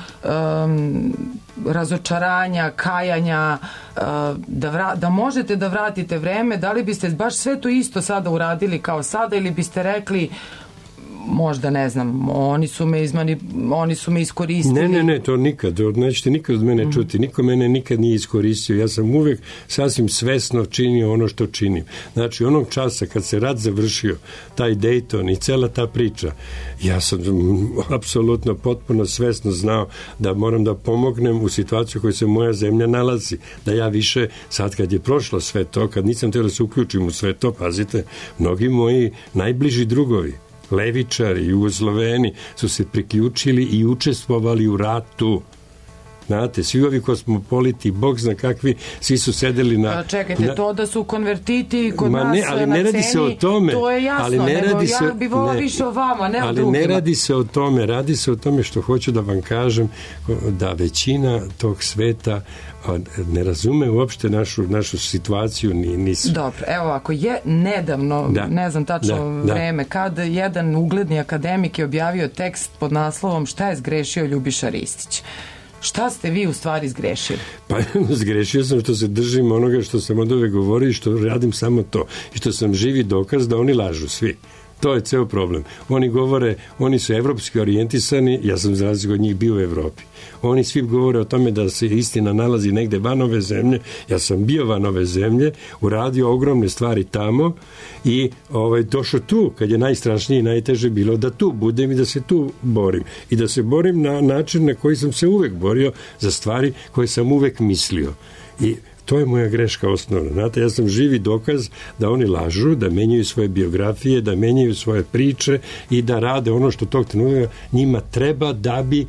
razočaranja, kajanja, da možete da vratite vreme, da li biste baš sve to isto sada uradili kao sada ili biste rekli možda, ne znam, oni su me iskoristili. Ne, to nikad. Nećete nikad od mene čuti. Niko mene nikad nije iskoristio. Ja sam uvek sasvim svesno činio ono što činim. Znači, onog časa kad se rat završio, taj Dayton i cela ta priča, ja sam apsolutno potpuno svesno znao da moram da pomognem u situaciju u kojoj se moja zemlja nalazi. Da ja više, sad kad je prošlo sve to, kad nisam htio da se uključim u sve to, pazite, mnogi moji najbliži drugovi, levičari, Jugosloveni su se priključili i učestvovali u ratu. Znate, svi ovi kosmopoliti, bog zna kakvi, svi su sedeli na... Čekajte, to da su konvertiti kod nas ali na ne radi ceni, se o tome, to je jasno, ali ne radi se, ja bih volao više o vama, ne o drugima. Ali ne radi se o tome, radi se o tome što hoću da vam kažem da većina tog sveta ne razume uopšte našu situaciju ni. Dobro, evo ako je nedavno, ne znam tačno vreme, kad jedan ugledni akademik je objavio tekst pod naslovom Šta je zgrešio Ljubiša Ristić? Šta ste vi u stvari zgrešili? Pa zgrešio sam što se držim onoga što sam od ove govorio i što radim samo to. I što sam živi dokaz da oni lažu svi. To je ceo problem. Oni govore, oni su evropski orijentisani, ja sam za razliku od njih bio u Evropi. Oni svi govore o tome da se istina nalazi negde van ove zemlje. Ja sam bio van ove zemlje, uradio ogromne stvari tamo i došao tu, kad je najstrašnije i najteže bilo da tu budem i da se tu borim. I da se borim na način na koji sam se uvek borio za stvari koje sam uvek mislio. I to je moja greška osnovna. Znate, ja sam živi dokaz da oni lažu, da menjaju svoje biografije, da menjaju svoje priče i da rade ono što tog trenutka njima treba da bi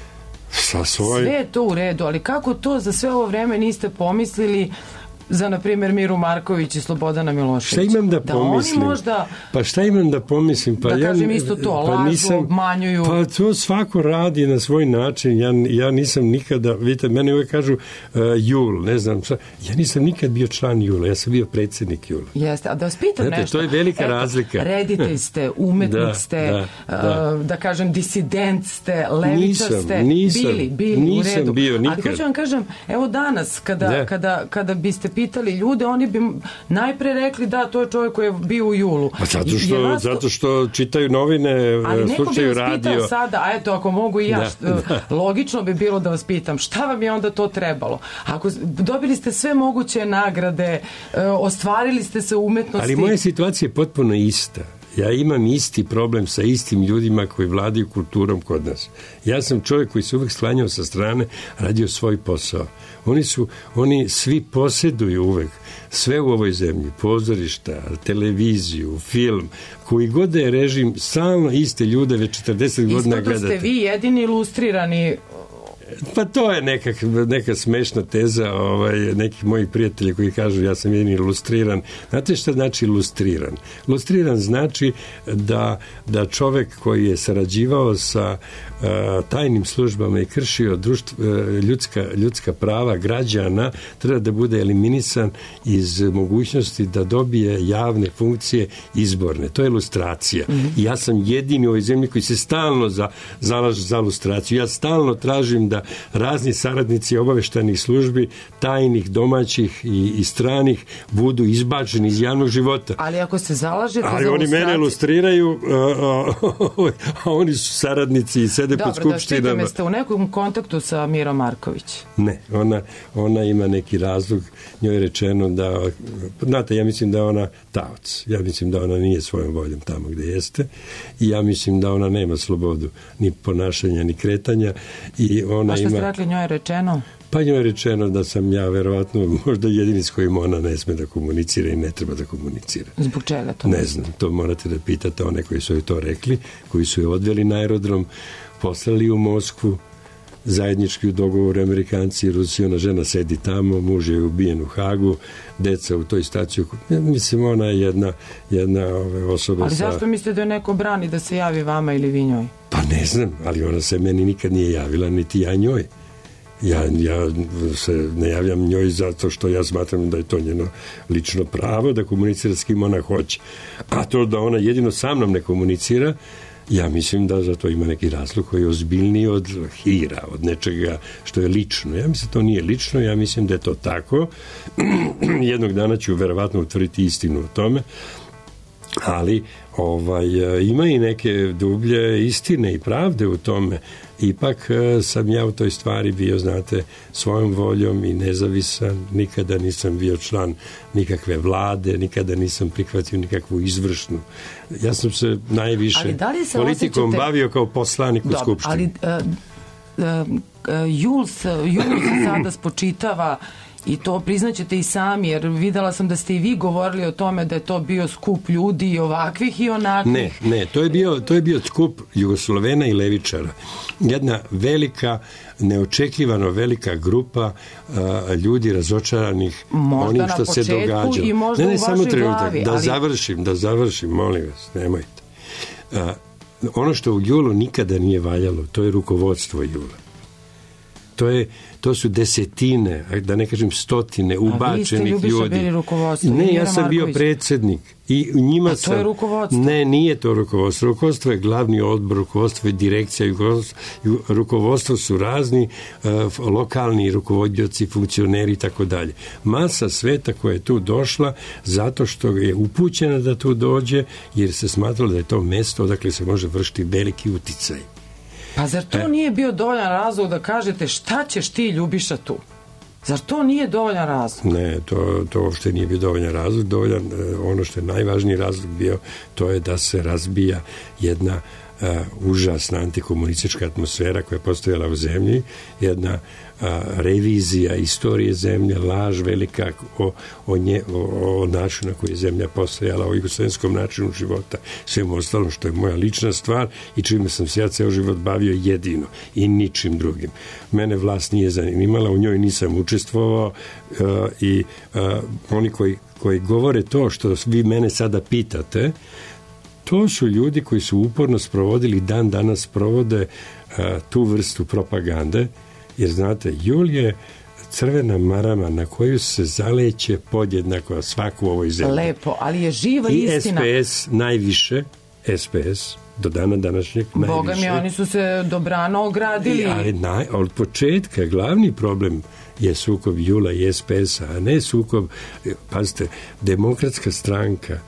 sve je to u redu, ali kako to za sve ovo vreme niste pomislili za, na primjer, Miru Marković i Slobodana Miloševića? Šta imam da pomislim? Pa šta imam da pomislim? Pa da kažem isto to, lažu, obmanjuju. Pa to svako radi na svoj način. Ja nisam nikada, vidite, mene uvek kažu Jul, ne znam šta. Ja nisam nikad bio član Jula, ja sam bio predsjednik Jula. Jeste, a da vas pitam nešto. To je velika razlika. Reditelj ste, umetnik ste, da kažem, disident ste, levičar ste. Nisam bio nikad. Ali hoću vam kažem, evo danas, kada biste pitali ljude, oni bi najpre rekli da, to je čovjek koji je bio u Julu. Pa zato što čitaju novine, slučaju radio. Ali neko bi vas pitao sada, a eto, ako mogu i ja, logično bi bilo da vas pitam, šta vam je onda to trebalo? Ako dobili ste sve moguće nagrade, ostvarili ste se u umetnosti. Ali moja situacija je potpuno ista. Ja imam isti problem sa istim ljudima koji vladaju kulturom kod nas. Ja sam čovjek koji se uvijek sklanjao sa strane, radio svoj posao. Oni svi posjeduju uvijek sve u ovoj zemlji, pozorišta, televiziju, film, koji god je režim, stalno iste ljude već 40 godina gledate. Isto da ste vi jedini ilustrirani. Pa to je neka smešna teza nekih mojih prijatelja koji kažu ja sam jedini ilustriran. Znate šta znači ilustriran? Ilustriran znači da čovek koji je sarađivao sa tajnim službama i kršio ljudska prava građana treba da bude eliminisan iz mogućnosti da dobije javne funkcije izborne. To je ilustracija. I ja sam jedini u ovoj zemlji koji se stalno zalaže za ilustraciju. Ja stalno tražim da razni saradnici obaveštajnih službi, tajnih, domaćih i stranih, budu izbačeni iz javnog života. Ali ako se zalažete za ilustraciju... Ali oni mene ilustriraju, a oni su saradnici i sede pod skupštinama. Dobro, da ste u nekom kontaktu sa Mirom Marković? Ne, ona ima neki razlog, njoj je rečeno da, znate, ja mislim da je ona taoc. Ja mislim da ona nije svojom voljom tamo gde jeste i ja mislim da ona nema slobodu ni ponašanja, ni kretanja i ona ima... A što ste rekli, njoj je rečeno? Pa njoj je rečeno da sam ja verovatno možda jedini s kojim ona ne sme da komunicira i ne treba da komunicira. Zbog čega to? Ne znam, to morate da pitate one koji su joj to rekli, koji su je odveli na aerodrom, poslali u Moskvu, zajednički u dogovoru Amerikanci i Rusija, ona žena sedi tamo, muž je ubijen u Hagu, deca u toj staciji. Mislim, ona je jedna osoba. Ali zašto mislite da je neko brani da se javi vama ili vi njoj? Pa ne znam, ali ona se meni nikad nije javila, niti ja njoj. Ja se ne javljam njoj zato što ja smatram da je to njeno lično pravo da komunicira s kim ona hoće. A to da ona jedino sa mnom ne komunicira, ja mislim da za to ima neki razlog koji je ozbiljniji od hira, od nečega što je lično. Ja mislim da to nije lično, ja mislim da je to tako. Jednog dana ću verovatno utvrditi istinu o tome, ali ima i neke dublje istine i pravde u tome. Ipak sam ja u toj stvari bio, znate, svojom voljom i nezavisan, nikada nisam bio član nikakve vlade, nikada nisam prihvatio nikakvu izvršnu. Ja sam se najviše politikom bavio kao poslanik u Skupštini. Ali Jul se sada spočitava I to priznaćete i sami, jer videla sam da ste i vi govorili o tome da je to bio skup ljudi i ovakvih i onakvih. Ne, to je bio skup Jugoslovena i levičara. Jedna velika, neočekivano velika grupa ljudi razočaranih onim što se događalo. Možda na početku i možda u vašoj glavi. Da završim, molim vas, nemojte. Ono što u Julu nikada nije valjalo, to je rukovodstvo Jula. To su desetine, da ne kažem stotine ubačenih ljudi. Ne, ja sam bio predsjednik i njima sam... To je rukovodstvo. Ne, nije to rukovodstvo. Rukovodstvo je glavni odbor, rukovodstvo je direkcija, rukovodstvo su razni lokalni rukovodioci, funkcioneri i tako dalje. Masa sveta koja je tu došla zato što je upućena da tu dođe, jer se smatralo da je to mesto odakle se može vršiti veliki uticaj. Pa zar to nije bio dovoljan razlog da kažete šta ćeš ti, Ljubiša, tu? Zar to nije dovoljan razlog? Ne, to uopšte nije bio dovoljan razlog. Ono što je najvažniji razlog bio, to je da se razbija jedna užasna antikomunistička atmosfera koja je postojala u zemlji, jedna revizija istorije zemlje, laž velika o načinu na koji je zemlja postojala, o jugoslovenskom načinu života, svemu ostalom što je moja lična stvar i čime sam se ja ceo život bavio jedino i ničim drugim. Mene vlast nije zanimala, u njoj nisam učestvovao i oni koji govore to što vi mene sada pitate, to su ljudi koji su uporno sprovodili, dan danas provode tu vrstu propagande, jer znate, Jul je crvena marama na koju se zaleće podjednako svaku u ovoj zemlji. Lepo, ali je živa istina. I SPS najviše, SPS do dana današnjeg najviše. Boga mi, oni su se dobrano ogradili. Ali od početka glavni problem je sukob Jula i SPS-a, a ne sukob, pazite, Demokratska stranka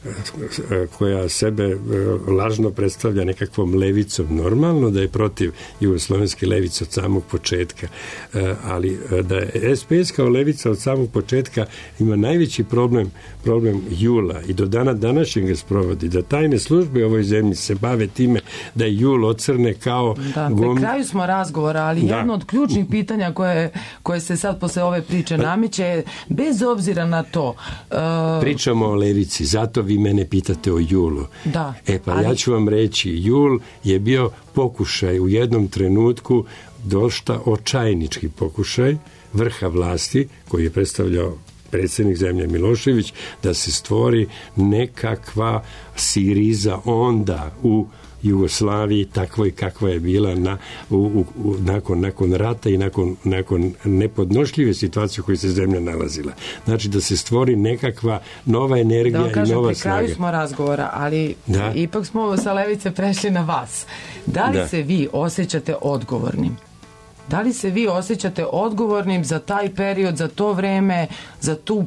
koja sebe lažno predstavlja nekakvom levicom. Normalno da je protiv jugoslovenske levice od samog početka, ali da je SPS kao levica od samog početka ima najveći problem Jula i do dana današnjeg ga sprovodi, da tajne službe u ovoj zemlji se bave time da je Jul ocrne kao... Da, pri kraju smo razgovora, ali jedno od ključnih pitanja koje se sad posle ove priče nameće, bez obzira na to... Pričamo o levici, zato vi mene pitate o Julu. Da, ja ću vam reći, Jul je bio pokušaj u jednom trenutku, dosta očajnički pokušaj vrha vlasti, koji je predstavljao predsjednik zemlje Milošević, da se stvori nekakva Siriza onda u Jugoslaviji takvoj kakva je bila nakon rata i nakon nepodnošljive situacije u kojoj se zemlja nalazila. Znači da se stvori nekakva nova energija i nova snaga. Pri kraju smo razgovora, ali ipak smo sa levice prešli na vas. Da li se vi osjećate odgovornim? Da li se vi osjećate odgovornim za taj period, za to vreme, za tu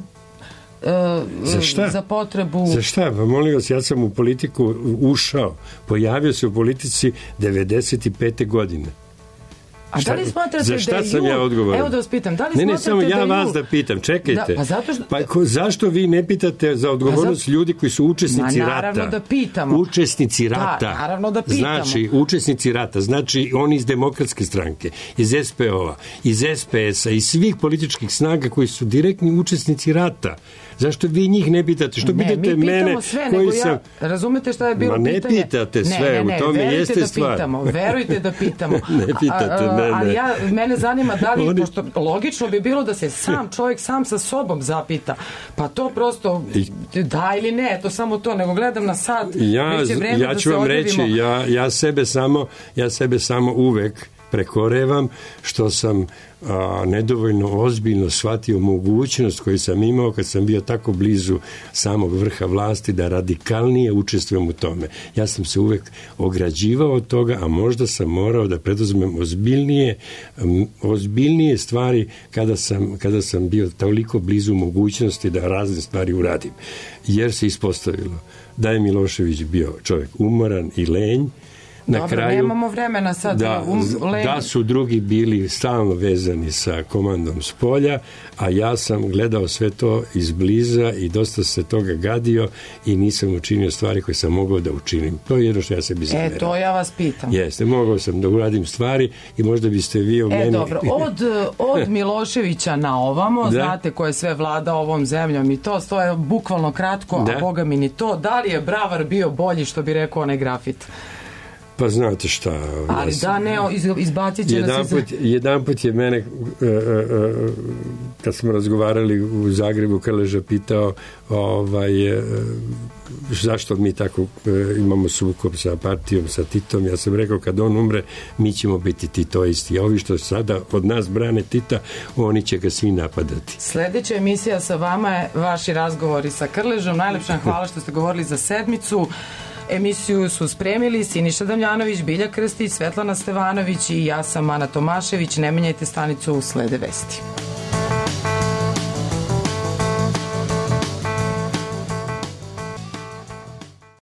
za potrebu... Za šta? Pa molim vas, ja sam u politiku ušao, pojavio se u politici 95. godine. A da li smatrate za šta sam ja odgovoran? Evo da vas pitam, da li smatrate samo ja vas da pitam, čekajte. Zašto vi ne pitate za odgovornost ljudi koji su učesnici rata? Naravno da pitamo. Učesnici rata. Da, naravno da pitamo. Znači, učesnici rata, znači oni iz Demokratske stranke, iz SPO-a, iz SPS-a, iz svih političkih snaga koji su direktni učesnici rata. Zašto vi njih ne pitate? Što pitate mene koji sam... Razumete šta je bilo pitanje? Ma ne pitate sve, u tome jeste stvar. Verujte da pitamo. Ne pitate, ne. Ali mene zanima da li, pošto logično bi bilo da se čovjek sam sa sobom zapita, pa to prosto da ili ne, to samo to, nego gledam na sat, već je vreme da se odredimo. Ja ću vam reći, ja sebe samo uvek prekorevam što sam nedovoljno ozbiljno shvatio mogućnost koju sam imao kad sam bio tako blizu samog vrha vlasti da radikalnije učestvujem u tome. Ja sam se uvek ograđivao od toga, a možda sam morao da preduzmem ozbiljnije stvari kada sam bio toliko blizu mogućnosti da razne stvari uradim. Jer se ispostavilo da je Milošević bio čovjek umoran i lenj, Na Dobro, kraju, nemamo vremena sad. Da su drugi bili stalno vezani sa komandom s polja, a ja sam gledao sve to izbliza i dosta se toga gadio i nisam učinio stvari koje sam mogao da učinim. To je jedno što ja sebi zameram. To ja vas pitam. Jeste, mogao sam da uradim stvari i možda biste vi o meni... Dobro, od Miloševića na ovamo, znate ko je sve vladao ovom zemljom i to je bukvalno kratko, a boga mi ni to. Da li je Bravar bio bolji, što bi rekao onaj grafit? Pa znate šta... Ali izbacit će nas iz... Jedanput je mene, kad smo razgovarali u Zagrebu, Krleža pitao zašto mi tako imamo sukob sa partijom, sa Titom. Ja sam rekao, kad on umre, mi ćemo biti titoisti. A ovi što sada od nas brane Tita, oni će ga svi napadati. Sledeća emisija sa vama je vaši razgovori sa Krležom. Najlepša hvala što ste govorili za sedmicu. Emisiju su spremili Siniša Damljanović, Bilja Krstić, Svetlana Stevanović i ja sam Ana Tomašević. Ne menjajte stanicu, slede vesti.